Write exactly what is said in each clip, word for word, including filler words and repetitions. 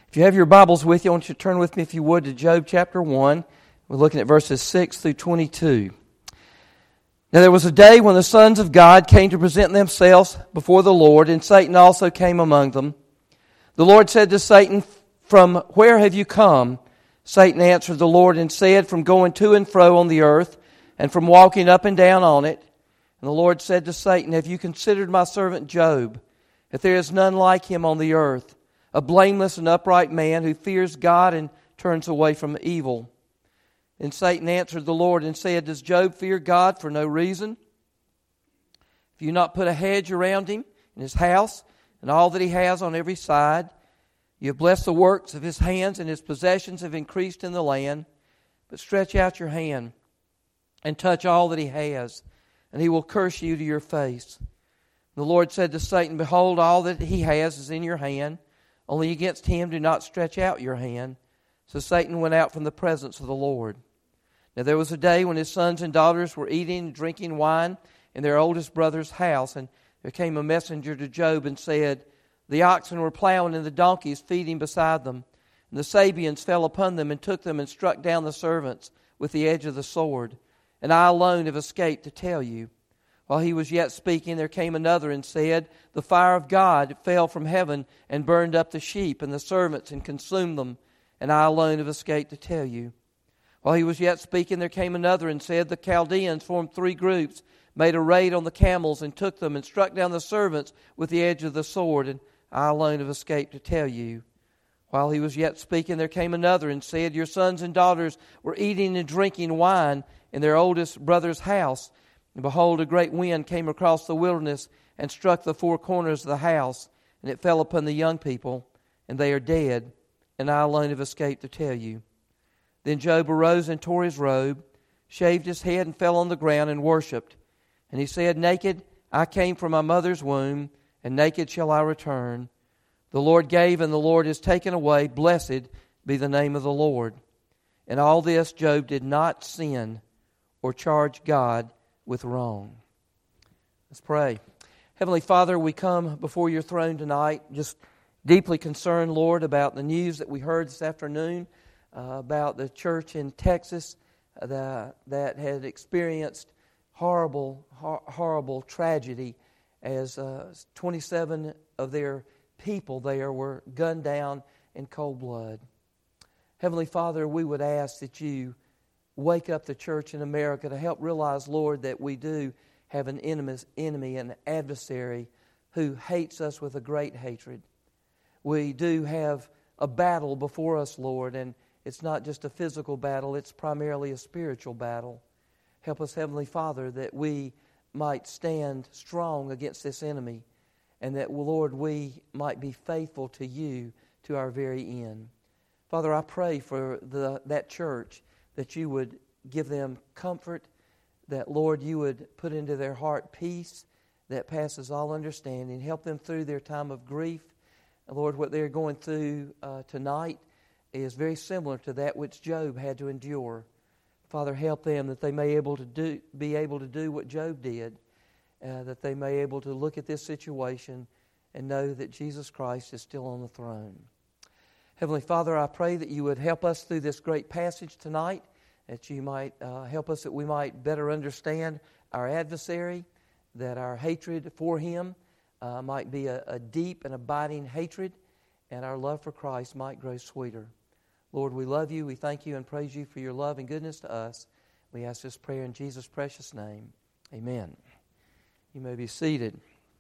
If you have your Bibles with you, I want you to turn with me, if you would, to Job chapter one. We're looking at verses six through twenty-two. Now there was a day when the sons of God came to present themselves before the Lord, and Satan also came among them. The Lord said to Satan, "From where have you come?" Satan answered the Lord and said, "From going to and fro on the earth, and from walking up and down on it." And the Lord said to Satan, "Have you considered my servant Job, that there is none like him on the earth, a blameless and upright man who fears God and turns away from evil?" And Satan answered the Lord and said, "Does Job fear God for no reason? Have you not put a hedge around him and his house and all that he has on every side? You have blessed the works of his hands, and his possessions have increased in the land. But stretch out your hand and touch all that he has, and he will curse you to your face." The Lord said to Satan, "Behold, all that he has is in your hand. Only against him do not stretch out your hand." So Satan went out from the presence of the Lord. Now there was a day when his sons and daughters were eating and drinking wine in their oldest brother's house. And there came a messenger to Job and said, "The oxen were plowing and the donkeys feeding beside them. And the Sabeans fell upon them and took them and struck down the servants with the edge of the sword. And I alone have escaped to tell you." While he was yet speaking, there came another and said, "The fire of God fell from heaven and burned up the sheep and the servants and consumed them. And I alone have escaped to tell you." While he was yet speaking, there came another and said, "The Chaldeans formed three groups, made a raid on the camels and took them and struck down the servants with the edge of the sword. And I alone have escaped to tell you." While he was yet speaking, there came another and said, "Your sons and daughters were eating and drinking wine in their oldest brother's house. And behold, a great wind came across the wilderness and struck the four corners of the house, and it fell upon the young people, and they are dead, and I alone have escaped to tell you." Then Job arose and tore his robe, shaved his head, and fell on the ground and worshipped. And he said, "Naked I came from my mother's womb, and naked shall I return. The Lord gave, and the Lord has taken away. Blessed be the name of the Lord." In all this Job did not sin or charge God with wrong. Let's pray. Heavenly Father, we come before your throne tonight, just deeply concerned, Lord, about the news that we heard this afternoon uh, about the church in Texas uh, that, that had experienced horrible, hor- horrible tragedy as uh, twenty-seven of their people there were gunned down in cold blood. Heavenly Father, we would ask that you wake up the church in America to help realize, Lord, that we do have an enemy, an adversary who hates us with a great hatred. We do have a battle before us, Lord, and it's not just a physical battle, it's primarily a spiritual battle. Help us, Heavenly Father, that we might stand strong against this enemy, and that, Lord, we might be faithful to you to our very end. Father, I pray for the, that church, that you would give them comfort, that, Lord, you would put into their heart peace that passes all understanding. Help them through their time of grief. Lord, what they're going through uh, tonight is very similar to that which Job had to endure. Father, help them that they may able to do, be able to do what Job did, uh, that they may able to look at this situation and know that Jesus Christ is still on the throne. Heavenly Father, I pray that you would help us through this great passage tonight, that you might uh, help us that we might better understand our adversary, that our hatred for him uh, might be a, a deep and abiding hatred, and our love for Christ might grow sweeter. Lord, we love you, we thank you and praise you for your love and goodness to us. We ask this prayer in Jesus' precious name. Amen. You may be seated.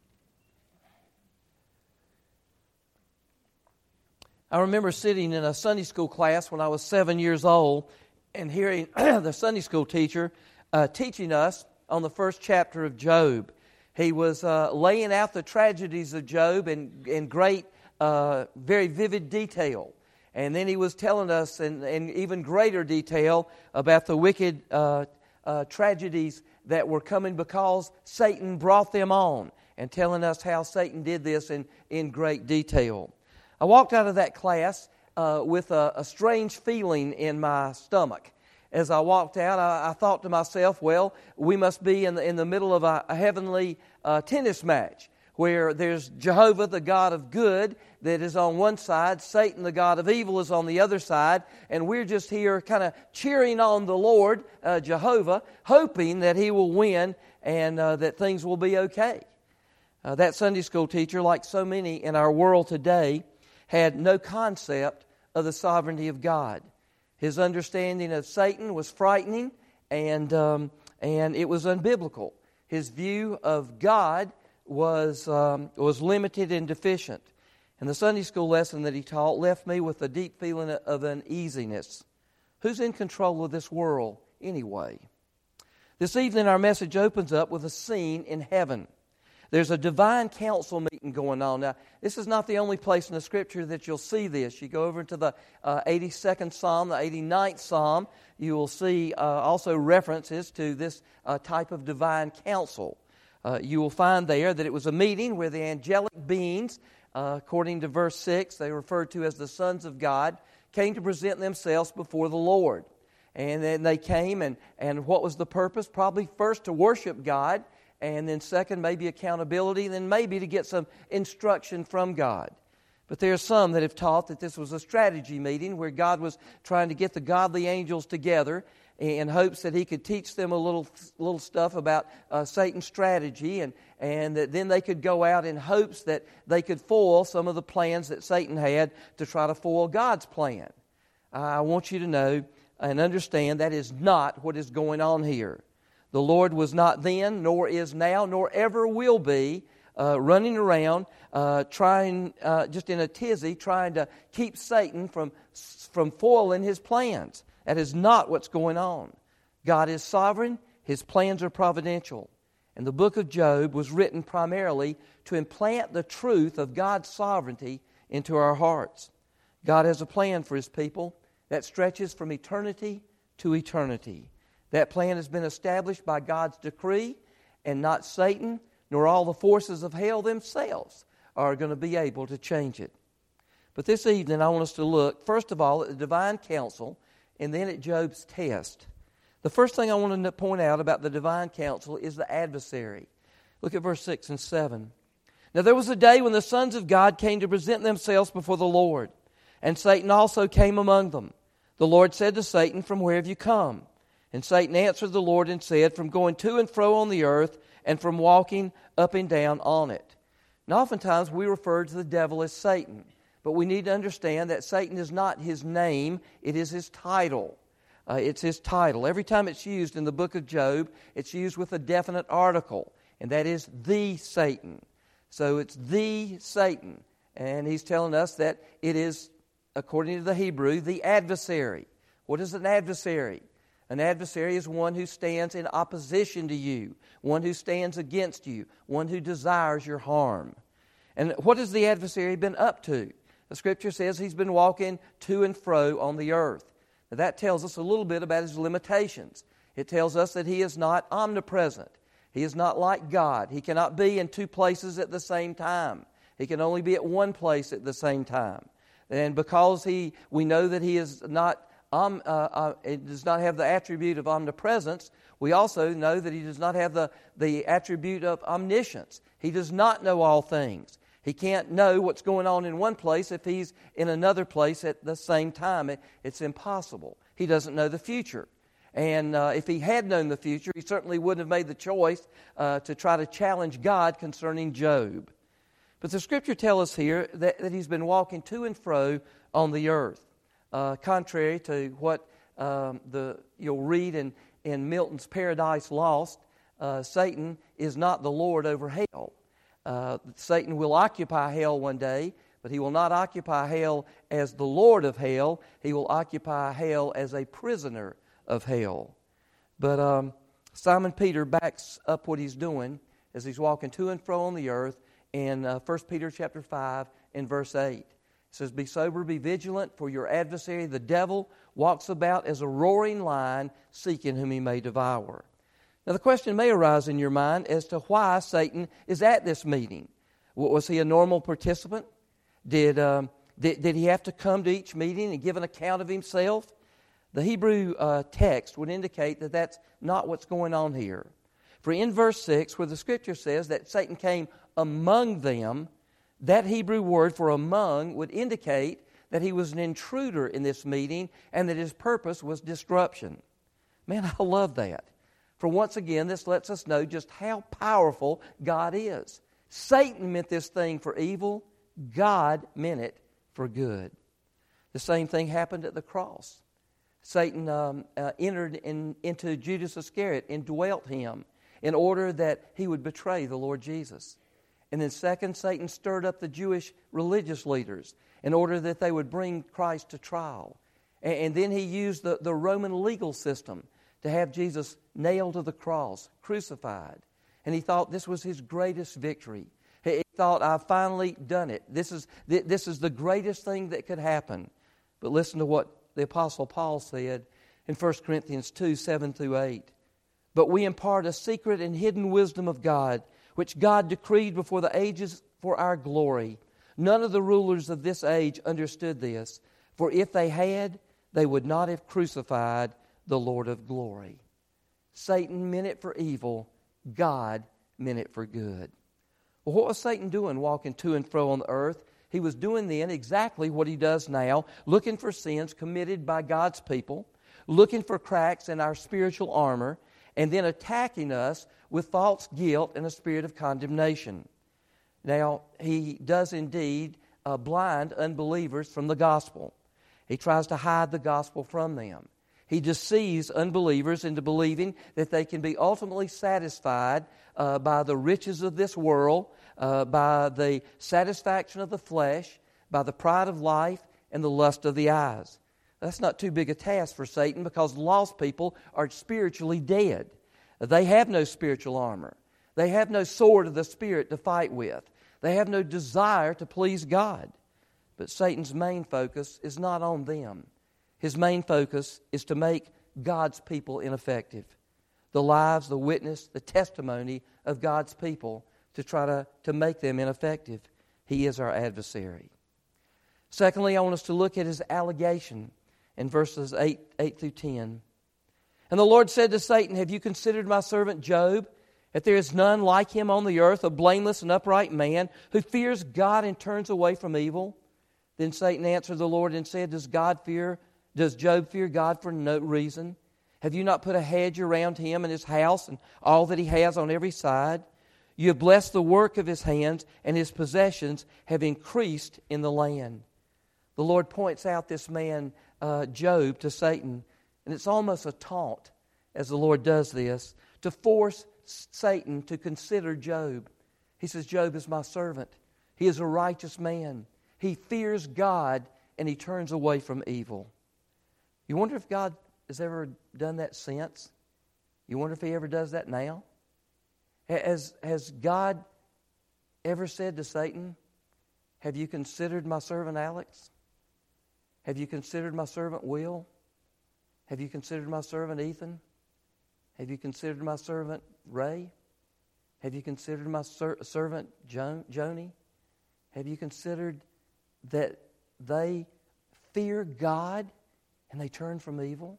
I remember sitting in a Sunday school class when I was seven years old and hearing the Sunday school teacher uh, teaching us on the first chapter of Job. He was uh, laying out the tragedies of Job in, in great, uh, very vivid detail. And then he was telling us in, in even greater detail about the wicked uh, uh, tragedies that were coming because Satan brought them on, and telling us how Satan did this in, in great detail. I walked out of that class uh, with a, a strange feeling in my stomach. As I walked out, I, I thought to myself, well, we must be in the, in the middle of a, a heavenly uh, tennis match where there's Jehovah, the God of good, that is on one side. Satan, the God of evil, is on the other side. And we're just here kind of cheering on the Lord, uh, Jehovah, hoping that He will win and uh, that things will be okay. Uh, that Sunday school teacher, like so many in our world today, had no concept of the sovereignty of God. His understanding of Satan was frightening, and um, and it was unbiblical. His view of God was um, was limited and deficient. And the Sunday school lesson that he taught left me with a deep feeling of uneasiness. Who's in control of this world anyway? This evening our message opens up with a scene in heaven. There's a divine council meeting going on. Now, this is not the only place in the Scripture that you'll see this. You go over into the uh, eighty-second Psalm, the eighty-ninth Psalm, you will see uh, also references to this uh, type of divine council. Uh, you will find there that it was a meeting where the angelic beings, uh, according to verse six, they referred to as the sons of God, came to present themselves before the Lord. And then they came, and, and what was the purpose? Probably first to worship God, and then second, maybe accountability, and then maybe to get some instruction from God. But there are some that have taught that this was a strategy meeting where God was trying to get the godly angels together in hopes that He could teach them a little little stuff about uh, Satan's strategy, and, and that then they could go out in hopes that they could foil some of the plans that Satan had to try to foil God's plan. I want you to know and understand that is not what is going on here. The Lord was not then, nor is now, nor ever will be uh, running around uh, trying, uh, just in a tizzy, trying to keep Satan from, from foiling his plans. That is not what's going on. God is sovereign. His plans are providential. And the book of Job was written primarily to implant the truth of God's sovereignty into our hearts. God has a plan for His people that stretches from eternity to eternity. That plan has been established by God's decree, and not Satan nor all the forces of hell themselves are going to be able to change it. But this evening I want us to look, first of all, at the divine counsel, and then at Job's test. The first thing I want to point out about the divine counsel is the adversary. Look at verse six and seven. Now there was a day when the sons of God came to present themselves before the Lord, and Satan also came among them. The Lord said to Satan, "From where have you come?" And Satan answered the Lord and said, "From going to and fro on the earth, and from walking up and down on it." Now oftentimes we refer to the devil as Satan, but we need to understand that Satan is not his name, it is his title. Uh, it's his title. Every time it's used in the book of Job, it's used with a definite article, and that is the Satan. So it's the Satan, and he's telling us that it is, according to the Hebrew, the adversary. What is an adversary? An adversary is one who stands in opposition to you, one who stands against you, one who desires your harm. And what has the adversary been up to? The Scripture says he's been walking to and fro on the earth. Now that tells us a little bit about his limitations. It tells us that he is not omnipresent. He is not like God. He cannot be in two places at the same time. He can only be at one place at the same time. And because he, we know that he is not Um, uh, uh, it does not have the attribute of omnipresence, we also know that he does not have the, the attribute of omniscience. He does not know all things. He can't know what's going on in one place if he's in another place at the same time. It, it's impossible. He doesn't know the future. And uh, if he had known the future, he certainly wouldn't have made the choice uh, to try to challenge God concerning Job. But the Scripture tells us here that, that he's been walking to and fro on the earth. Uh, contrary to what um, the you'll read in, in Milton's Paradise Lost, uh, Satan is not the Lord over hell. Uh, Satan will occupy hell one day, but he will not occupy hell as the Lord of hell. He will occupy hell as a prisoner of hell. But um, Simon Peter backs up what he's doing as he's walking to and fro on the earth in uh, First Peter chapter five and verse eight. It says, "Be sober, be vigilant, for your adversary, the devil, walks about as a roaring lion, seeking whom he may devour." Now the question may arise in your mind as to why Satan is at this meeting. Was he a normal participant? Did, um, did, did he have to come to each meeting and give an account of himself? The Hebrew uh, text would indicate that that's not what's going on here. For in verse six, where the Scripture says that Satan came among them, that Hebrew word for among would indicate that he was an intruder in this meeting and that his purpose was disruption. Man, I love that. For once again, this lets us know just how powerful God is. Satan meant this thing for evil. God meant it for good. The same thing happened at the cross. Satan um, uh, entered in, into Judas Iscariot, indwelt him in order that he would betray the Lord Jesus. And then second, Satan stirred up the Jewish religious leaders in order that they would bring Christ to trial. And, and then he used the, the Roman legal system to have Jesus nailed to the cross, crucified. And he thought this was his greatest victory. He, he thought, I've finally done it. This is, this is the greatest thing that could happen. But listen to what the Apostle Paul said in First Corinthians two, seven through eight. But we impart a secret and hidden wisdom of God, which God decreed before the ages for our glory. None of the rulers of this age understood this, for if they had, they would not have crucified the Lord of glory. Satan meant it for evil. God meant it for good. Well, what was Satan doing walking to and fro on the earth? He was doing then exactly what he does now, looking for sins committed by God's people, looking for cracks in our spiritual armor, and then attacking us with false guilt and a spirit of condemnation. Now, he does indeed uh, blind unbelievers from the gospel. He tries to hide the gospel from them. He deceives unbelievers into believing that they can be ultimately satisfied uh, by the riches of this world, uh, by the satisfaction of the flesh, by the pride of life, and the lust of the eyes. That's not too big a task for Satan because lost people are spiritually dead. They have no spiritual armor. They have no sword of the Spirit to fight with. They have no desire to please God. But Satan's main focus is not on them. His main focus is to make God's people ineffective. The lives, the witness, the testimony of God's people to try to, to make them ineffective. He is our adversary. Secondly, I want us to look at his allegation in verses eight, eight through ten. And the Lord said to Satan, have you considered my servant Job? That there is none like him on the earth, a blameless and upright man, who fears God and turns away from evil. Then Satan answered the Lord and said, Does God fear Does Job fear God for no reason? Have you not put a hedge around him and his house and all that he has on every side? You have blessed the work of his hands, and his possessions have increased in the land. The Lord points out this man, uh, Job, to Satan, and it's almost a taunt as the Lord does this, to force Satan to consider Job. He says, Job is my servant. He is a righteous man. He fears God, and he turns away from evil. You wonder if God has ever done that since? You wonder if He ever does that now? Has, has God ever said to Satan, have you considered my servant Alex? Have you considered my servant Will? Have you considered my servant Ethan? Have you considered my servant Ray? Have you considered my ser- servant jo- Joni? Have you considered that they fear God and they turn from evil?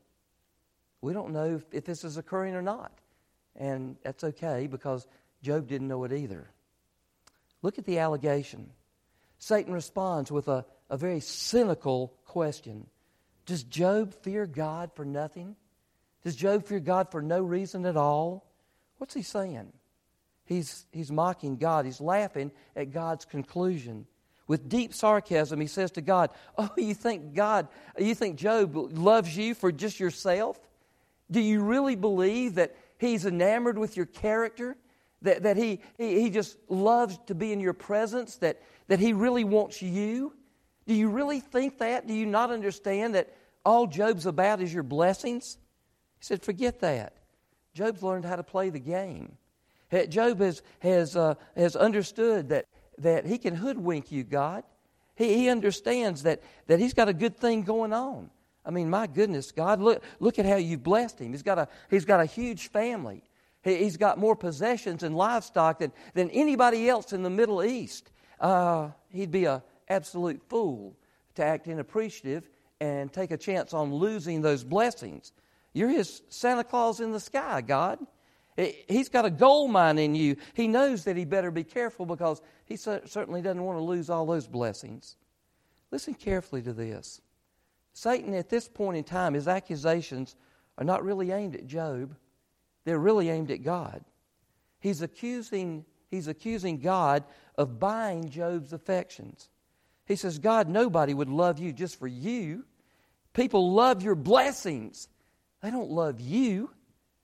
We don't know if, if this is occurring or not. And that's okay because Job didn't know it either. Look at the allegation. Satan responds with a, a very cynical question. Does Job fear God for nothing? Does Job fear God for no reason at all? What's he saying? He's, he's mocking God. He's laughing at God's conclusion. With deep sarcasm, he says to God, oh, you think God, you think Job loves you for just yourself? Do you really believe that He's enamored with your character? That, that he, he, he just loves to be in your presence? That, that He really wants you? Do you really think that? Do you not understand that all Job's about is your blessings? He said, forget that. Job's learned how to play the game. Job has, has, uh, has understood that that he can hoodwink you, God. He, he understands that, that he's got a good thing going on. I mean, my goodness, God, look, look at how you've blessed him. He's got a, he's got a huge family. He, he's got more possessions and livestock than, than anybody else in the Middle East. Uh, he'd be an absolute fool to act inappreciative and take a chance on losing those blessings. You're his Santa Claus in the sky, God. He's got a gold mine in you. He knows that he better be careful because he certainly doesn't want to lose all those blessings. Listen carefully to this. Satan, at this point in time, his accusations are not really aimed at Job. They're really aimed at God. He's accusing, he's accusing God of buying Job's affections. He says, God, nobody would love you just for you. People love your blessings. They don't love you.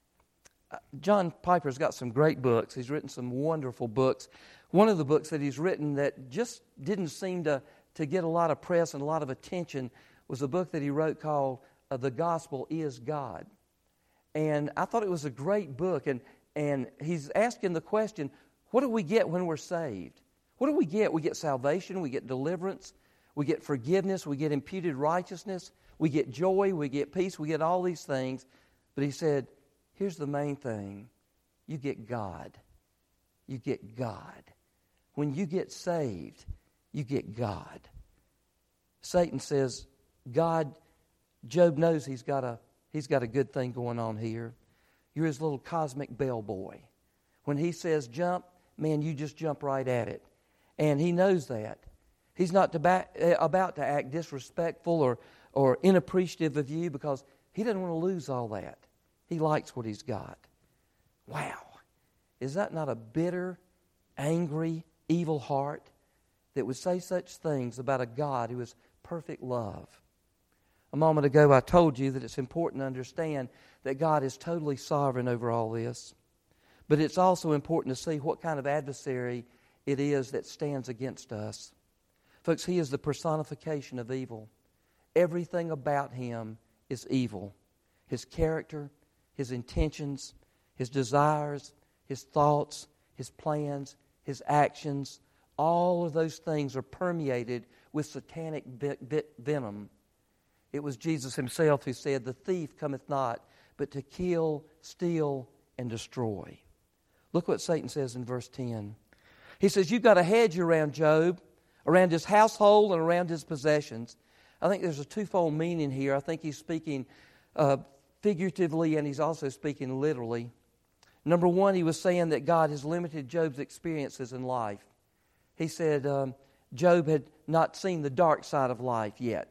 Uh, John Piper's got some great books. He's written some wonderful books. One of the books that he's written that just didn't seem to, to get a lot of press and a lot of attention was a book that he wrote called uh, The Gospel is God. And I thought it was a great book. And, and he's asking the question, what do we get when we're saved? What do we get? We get salvation, we get deliverance, we get forgiveness, we get imputed righteousness, we get joy, we get peace, we get all these things. But he said, here's the main thing. You get God. You get God. When you get saved, you get God. Satan says, God, Job knows he's got a he's got a good thing going on here. You're his little cosmic bellboy. When he says jump, man, you just jump right at it. And he knows that. He's not to back, uh, about to act disrespectful or, or inappreciative of you because he doesn't want to lose all that. He likes what he's got. Wow. Is that not a bitter, angry, evil heart that would say such things about a God who is perfect love? A moment ago I told you that it's important to understand that God is totally sovereign over all this. But it's also important to see what kind of adversary it is that stands against us. Folks, he is the personification of evil. Everything about him is evil. His character, his intentions, his desires, his thoughts, his plans, his actions, all of those things are permeated with satanic venom. It was Jesus himself who said, the thief cometh not, but to kill, steal, and destroy. Look what Satan says in verse ten. He says, you've got a hedge around Job, around his household and around his possessions. I think there's a twofold meaning here. I think he's speaking uh, figuratively and he's also speaking literally. Number one, he was saying that God has limited Job's experiences in life. He said um, Job had not seen the dark side of life yet.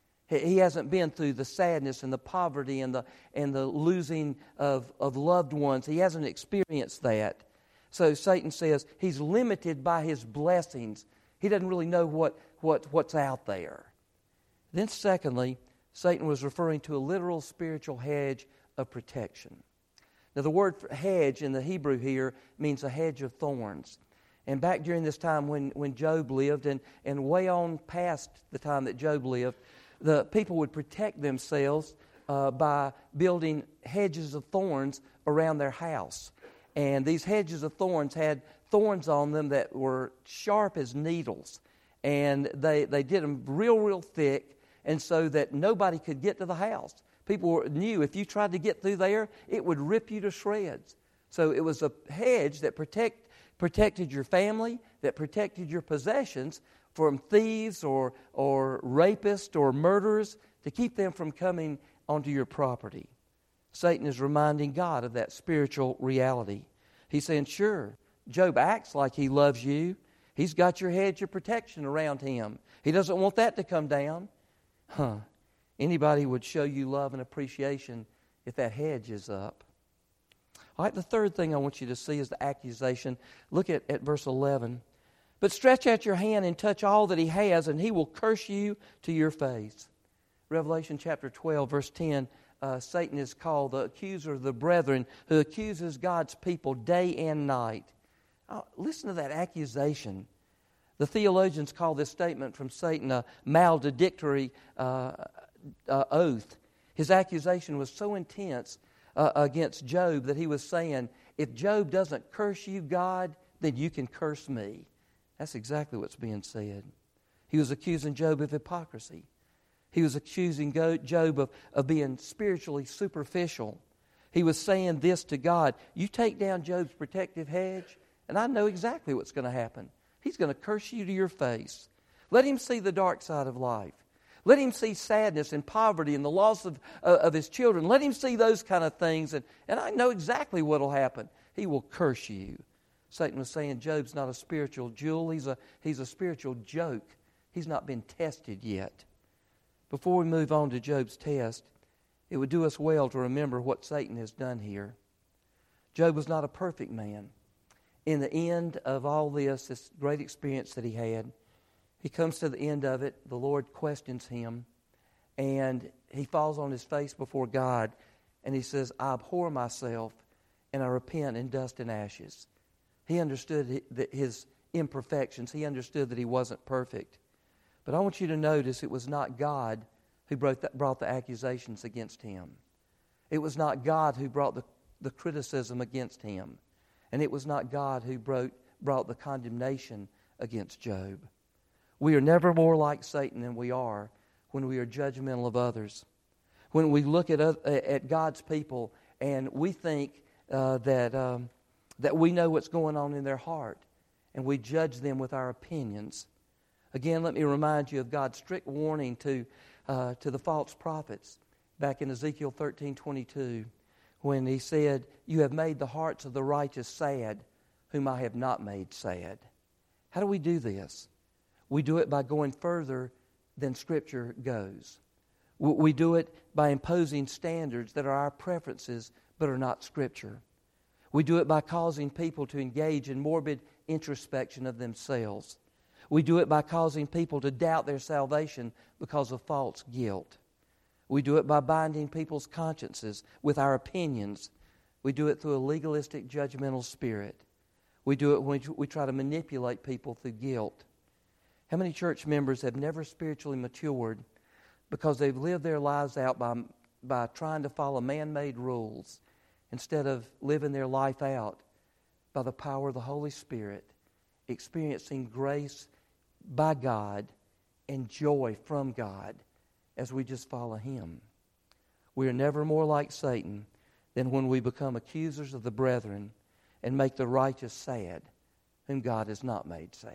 He hasn't been through the sadness and the poverty and the and the losing of, of loved ones. He hasn't experienced that. So Satan says he's limited by his blessings. He doesn't really know what, what, what's out there. Then secondly, Satan was referring to a literal spiritual hedge of protection. Now the word hedge in the Hebrew here means a hedge of thorns. And back during this time when, when Job lived and, and way on past the time that Job lived, the people would protect themselves uh, by building hedges of thorns around their house. And these hedges of thorns had thorns on them that were sharp as needles. And they, they did them real, real thick, and so that nobody could get to the house. People knew if you tried to get through there, it would rip you to shreds. So it was a hedge that protect, protected your family, that protected your possessions from thieves or, or rapists or murderers, to keep them from coming onto your property. Satan is reminding God of that spiritual reality. He's saying, sure, Job acts like he loves you. He's got your hedge of protection around him. He doesn't want that to come down. Huh. Anybody would show you love and appreciation if that hedge is up. All right, the third thing I want you to see is the accusation. Look at, at verse eleven. But stretch out your hand and touch all that he has, and he will curse you to your face. Revelation chapter twelve, verse ten, uh, Satan is called the accuser of the brethren, who accuses God's people day and night. Uh, listen to that accusation. The theologians call this statement from Satan a maledictory uh, uh, oath. His accusation was so intense uh, against Job that he was saying, if Job doesn't curse you, God, then you can curse me. That's exactly what's being said. He was accusing Job of hypocrisy. He was accusing Job of, of being spiritually superficial. He was saying this to God, you take down Job's protective hedge, and I know exactly what's going to happen. He's going to curse you to your face. Let him see the dark side of life. Let him see sadness and poverty and the loss of, uh, of his children. Let him see those kind of things, and, and I know exactly what will happen. he will curse you. Satan was saying Job's not a spiritual jewel. He's a, he's a spiritual joke. He's not been tested yet. Before we move on to Job's test, it would do us well to remember what Satan has done here. Job was not a perfect man. In the end of all this, this great experience that he had, he comes to the end of it. The Lord questions him, and he falls on his face before God, and he says, I abhor myself, and I repent in dust and ashes. He understood his imperfections. He understood that he wasn't perfect. But I want you to notice it was not God who brought the, brought the accusations against him. It was not God who brought the, the criticism against him. And it was not God who brought, brought the condemnation against Job. We are never more like Satan than we are when we are judgmental of others. When we look at, at God's people and we think uh, that, um, that we know what's going on in their heart, and we judge them with our opinions. Again, let me remind you of God's strict warning to uh, to the false prophets back in Ezekiel thirteen twenty-two, when he said, you have made the hearts of the righteous sad, whom I have not made sad. How do we do this? We do it by going further than Scripture goes. We do it by imposing standards that are our preferences but are not Scripture. We do it by causing people to engage in morbid introspection of themselves. We do it by causing people to doubt their salvation because of false guilt. We do it by binding people's consciences with our opinions. We do it through a legalistic, judgmental spirit. We do it when we try to manipulate people through guilt. How many church members have never spiritually matured because they've lived their lives out by, by trying to follow man-made rules instead of living their life out by the power of the Holy Spirit, experiencing grace by God and joy from God as we just follow Him? We are never more like Satan than when we become accusers of the brethren and make the righteous sad, whom God has not made sad.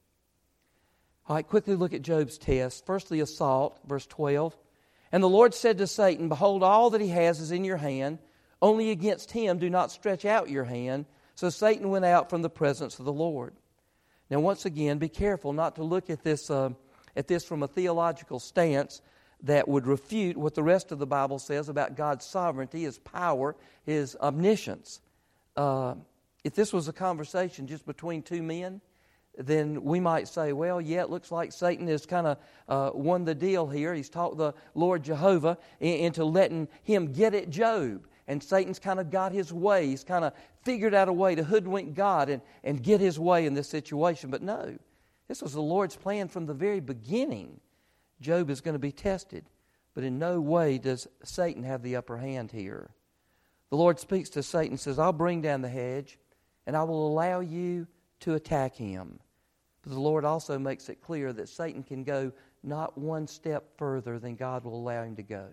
All right, quickly look at Job's test. First, the assault, verse twelve. And the Lord said to Satan, behold, all that he has is in your hand. Only against him do not stretch out your hand. So Satan went out from the presence of the Lord. Now, once again, be careful not to look at this, uh, at this from a theological stance that would refute what the rest of the Bible says about God's sovereignty, His power, His omniscience. Uh, if this was a conversation just between two men, then we might say, well, yeah, it looks like Satan has kind of uh, won the deal here. He's talked the Lord Jehovah into letting him get at Job. And Satan's kind of got his way. He's kind of figured out a way to hoodwink God and, and get his way in this situation. But no, this was the Lord's plan from the very beginning. Job is going to be tested. But in no way does Satan have the upper hand here. The Lord speaks to Satan and says, I'll bring down the hedge and I will allow you to attack him. But the Lord also makes it clear that Satan can go not one step further than God will allow him to go.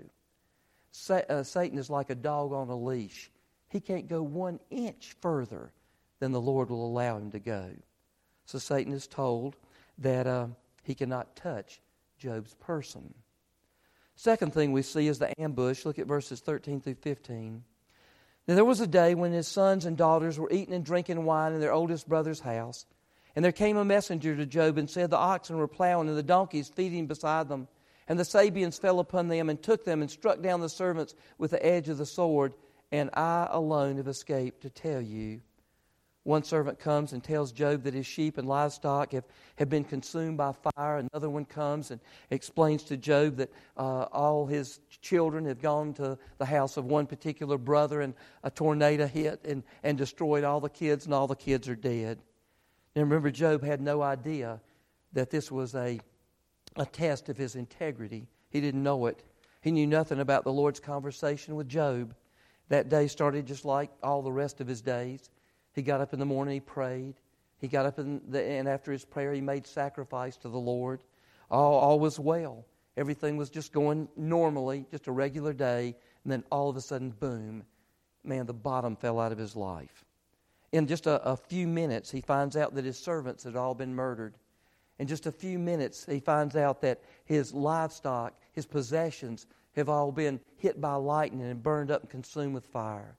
Sa- uh, Satan is like a dog on a leash. He can't go one inch further than the Lord will allow him to go. So Satan is told that uh, he cannot touch Job's person. Second thing we see is the ambush. Look at verses thirteen through fifteen. Now there was a day when his sons and daughters were eating and drinking wine in their oldest brother's house. And there came a messenger to Job and said, the oxen were plowing and the donkeys feeding beside them. And the Sabeans fell upon them and took them and struck down the servants with the edge of the sword. And I alone have escaped to tell you. One servant comes and tells Job that his sheep and livestock have, have been consumed by fire. Another one comes and explains to Job that uh, all his children have gone to the house of one particular brother and a tornado hit and, and destroyed all the kids and all the kids are dead. Now remember, Job had no idea that this was a, a test of his integrity. He didn't know it. He knew nothing about the Lord's conversation with Job. That day started just like all the rest of his days. He got up in the morning, he prayed. He got up in the, and after his prayer, he made sacrifice to the Lord. All, all was well. Everything was just going normally, just a regular day. And then all of a sudden, boom, man, the bottom fell out of his life. In just a, a few minutes, he finds out that his servants had all been murdered. In just a few minutes, he finds out that his livestock, his possessions, have all been hit by lightning and burned up and consumed with fire.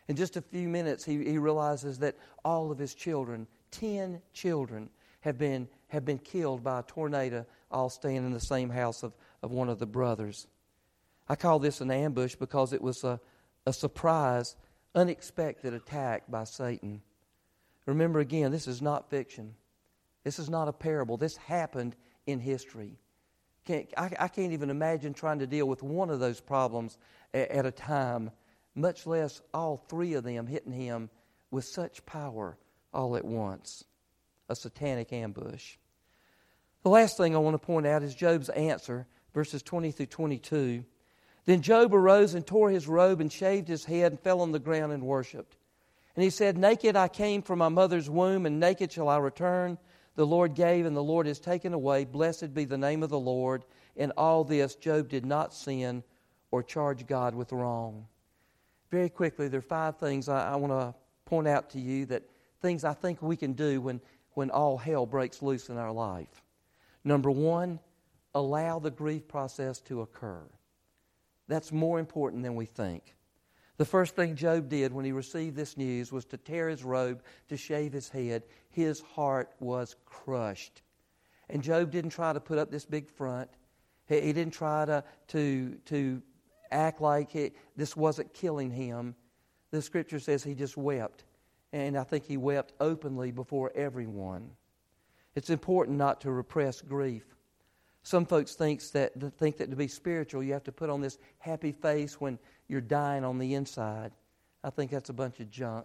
In just a few minutes, he, he realizes that all of his children, ten children, have been have been killed by a tornado, all staying in the same house of, of one of the brothers. I call this an ambush because it was a, a surprise, unexpected attack by Satan. Remember again, this is not fiction. This is not a parable. This happened in history. Can't, I, I can't even imagine trying to deal with one of those problems at, at a time, much less all three of them hitting him with such power all at once. A satanic ambush. The last thing I want to point out is Job's answer, verses twenty through twenty-two. Then Job arose and tore his robe and shaved his head and fell on the ground and worshipped. And he said, Naked I came from my mother's womb, and naked shall I return. The Lord gave, and the Lord has taken away. Blessed be the name of the Lord. In all this, Job did not sin or charge God with wrong. Very quickly, there are five things I, I want to point out to you, that things I think we can do when, when all hell breaks loose in our life. Number one, allow the grief process to occur. That's more important than we think. The first thing Job did when he received this news was to tear his robe, to shave his head. His heart was crushed. And Job didn't try to put up this big front. He, he didn't try to, to, to act like he, this wasn't killing him. The Scripture says he just wept. And I think he wept openly before everyone. It's important not to repress grief. Some folks thinks that, think that to be spiritual, you have to put on this happy face when you're dying on the inside. I think that's a bunch of junk.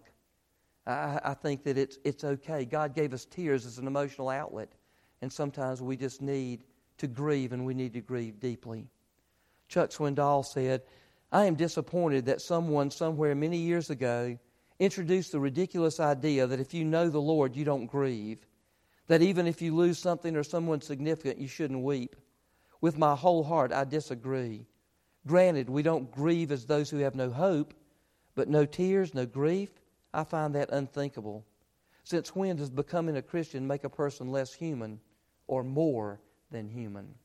I, I think that it's, it's okay. God gave us tears as an emotional outlet. And sometimes we just need to grieve, and we need to grieve deeply. Chuck Swindoll said, I am disappointed that someone somewhere many years ago introduced the ridiculous idea that if you know the Lord, you don't grieve. That even if you lose something or someone significant, you shouldn't weep. With my whole heart, I disagree. Granted, we don't grieve as those who have no hope, but no tears, no grief, I find that unthinkable. Since when does becoming a Christian make a person less human or more than human?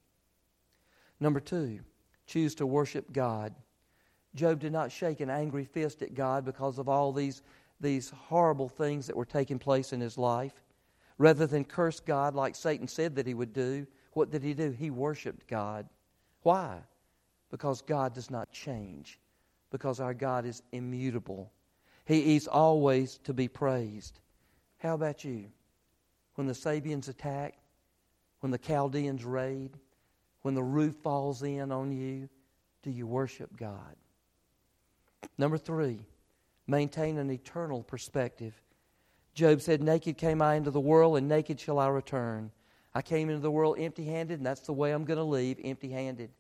Number two, choose to worship God. Job did not shake an angry fist at God because of all these, these horrible things that were taking place in his life. Rather than curse God like Satan said that he would do, what did he do? He worshiped God. Why? Because God does not change. Because our God is immutable. He, he's always to be praised. How about you? When the Sabians attack, when the Chaldeans raid, when the roof falls in on you, do you worship God? Number three, maintain an eternal perspective. Job said, Naked came I into the world, and naked shall I return. I came into the world empty-handed, and that's the way I'm going to leave, empty-handed.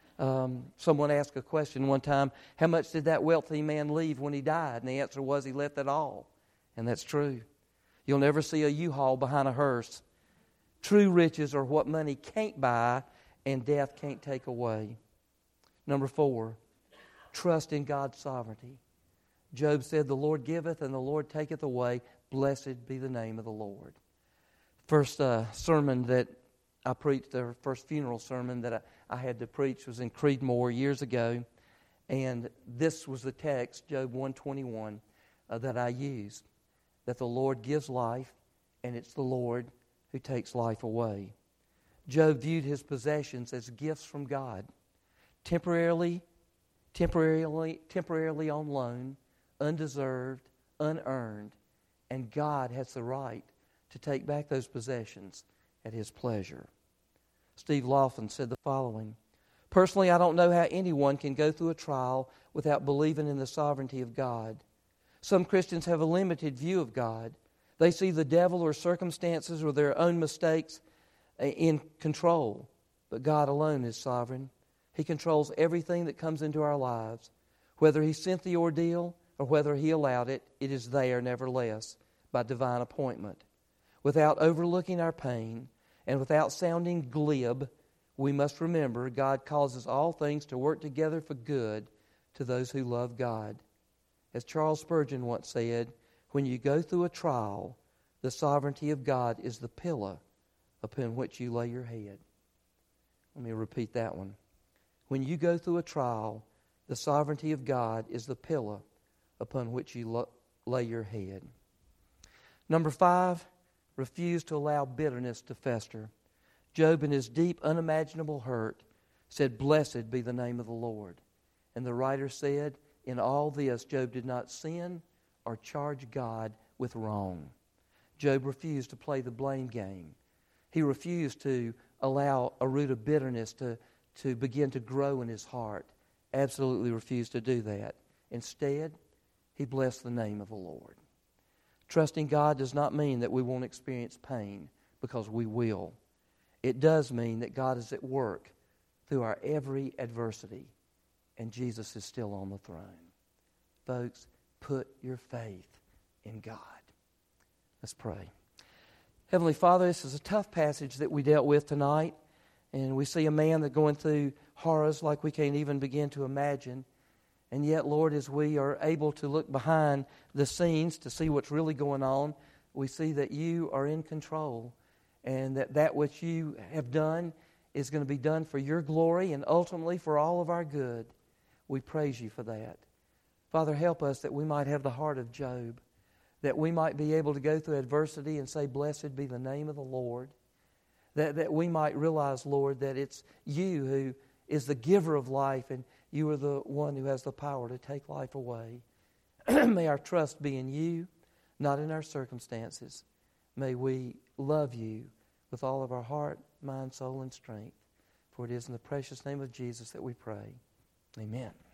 Um, someone asked a question one time, how much did that wealthy man leave when he died? And the answer was he left it all. And that's true. You'll never see a U-Haul behind a hearse. True riches are what money can't buy and death can't take away. Number four, trust in God's sovereignty. Job said, the Lord giveth and the Lord taketh away. Blessed be the name of the Lord. First uh, sermon that I preached, the first funeral sermon that I, I had to preach was in Creedmoor years ago. And this was the text, Job one twenty-one, uh, that I used. That the Lord gives life, and it's the Lord who takes life away. Job viewed his possessions as gifts from God. Temporarily, temporarily, temporarily on loan, undeserved, unearned. And God has the right to take back those possessions at His pleasure. Steve Laughlin said the following, Personally, I don't know how anyone can go through a trial without believing in the sovereignty of God. Some Christians have a limited view of God. They see the devil or circumstances or their own mistakes in control. But God alone is sovereign. He controls everything that comes into our lives. Whether He sent the ordeal or whether He allowed it, it is there nevertheless by divine appointment. Without overlooking our pain and without sounding glib, we must remember God causes all things to work together for good to those who love God. As Charles Spurgeon once said, when you go through a trial, the sovereignty of God is the pillow upon which you lay your head. Let me repeat that one. When you go through a trial, the sovereignty of God is the pillow upon which you lo- lay your head. Number five, refuse to allow bitterness to fester. Job, in his deep, unimaginable hurt, said, "Blessed be the name of the Lord." And the writer said, in all this, Job did not sin or charge God with wrong. Job refused to play the blame game. He refused to allow a root of bitterness to, to begin to grow in his heart. Absolutely refused to do that. Instead, he blessed the name of the Lord. Trusting God does not mean that we won't experience pain, because we will. It does mean that God is at work through our every adversity, and Jesus is still on the throne. Folks, put your faith in God. Let's pray. Heavenly Father, this is a tough passage that we dealt with tonight, and we see a man that's going through horrors like we can't even begin to imagine. And yet, Lord, as we are able to look behind the scenes to see what's really going on, we see that you are in control, and that that which you have done is going to be done for your glory and ultimately for all of our good. We praise you for that. Father, help us that we might have the heart of Job, that we might be able to go through adversity and say, "Blessed be the name of the Lord." That, that we might realize, Lord, that it's you who is the giver of life, and you are the one who has the power to take life away. May our trust be in you, not in our circumstances. May we love you with all of our heart, mind, soul, and strength. For it is in the precious name of Jesus that we pray. Amen.